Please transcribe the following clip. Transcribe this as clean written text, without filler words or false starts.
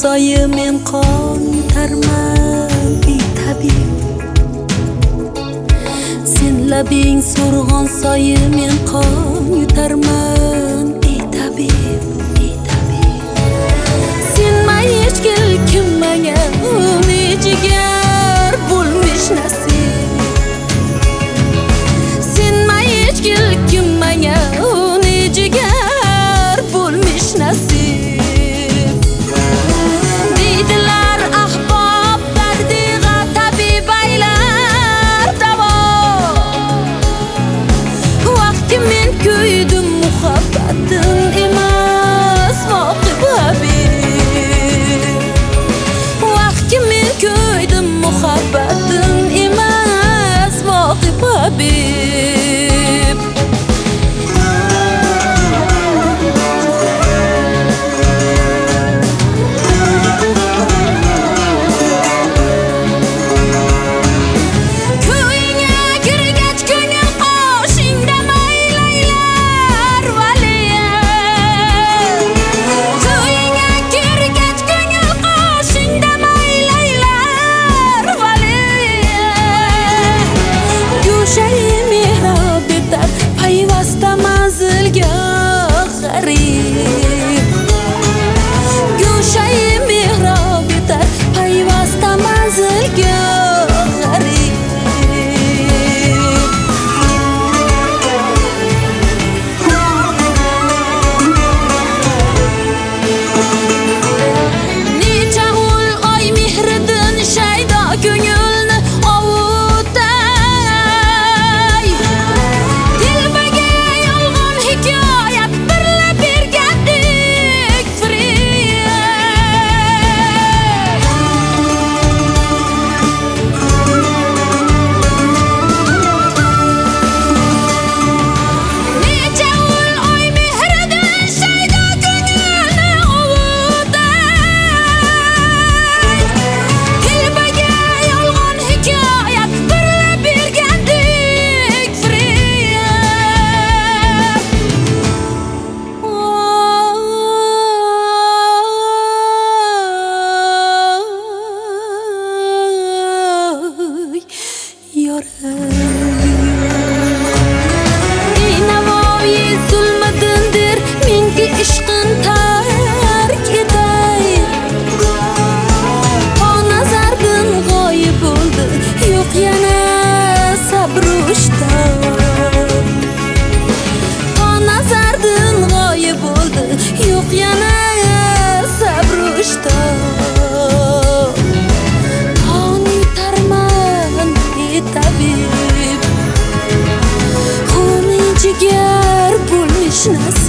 soyi men qon yutarman ey tabib. Sen labing so'rg'on soyi men qon yutarman ey tabib, ey tabib. Senma hech kim menga uni jigar bo'lmish nasib. Senma hech kim menga uni jigar bo'lmish nasib. Deydilar ahbob dardiga tabib aylar davo. Vaqti men kuydim muhabbatin emas voqib habib. Vaqti men kuydim muhabbatin emas voqib habib. Payvasta manzilga g'arib. Go'shay mehrob etar payvasta manzilga g'arib. Necha ul oy mehridan shaydo ko'ngilni ovutay. Dilbaga yolg'on hikoya birla bergandek friy. Necha ul oy mehridan shaydo ko'ngilni ovutay. Dilbaga yolg'on hikoya birla bergandek friy. Ey Navoiy zulmadindir menga ishqin tark etay. O nazardan g'oyib bo'ldi yo'q yana sabrushda. O nazardan g'oyib bo'ldi yo'q yana sabrushda. Qon yutarman ey tabib, uni jigar bo'lmish nasib.